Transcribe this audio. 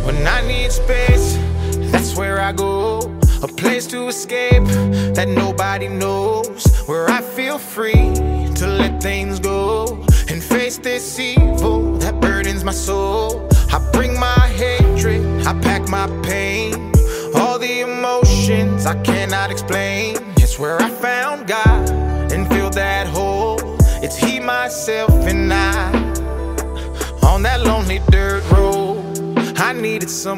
When I need space, that's where I go. A place to escape that nobody knows, where I feel free to let things go and face this evil that burdens my soul. I bring my hatred, I pack my pain, all the emotions I cannot explain. It's where I found God and filled that hole. It's He, myself, and I on that lonely dirt road. I needed some